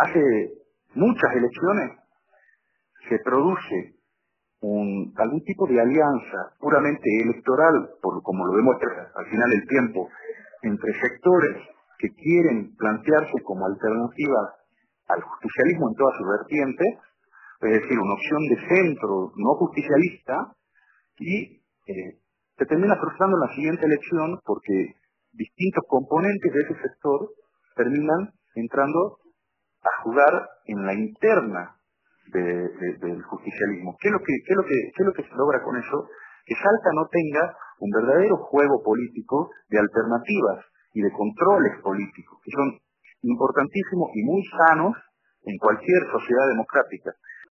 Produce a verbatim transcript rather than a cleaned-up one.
hace muchas elecciones se produce un, algún tipo de alianza puramente electoral, por como lo demuestra al final el tiempo, entre sectores que quieren plantearse como alternativa al justicialismo en todas sus vertientes, es decir, una opción de centro no justicialista, y eh, se termina frustrando en la siguiente elección porque distintos componentes de ese sector terminan entrando a jugar en la interna de, de, del justicialismo. ¿Qué es, lo que, qué, es lo que, ¿Qué es lo que se logra con eso? Que Salta no tenga un verdadero juego político de alternativas y de controles políticos, que son importantísimos y muy sanos en cualquier sociedad democrática.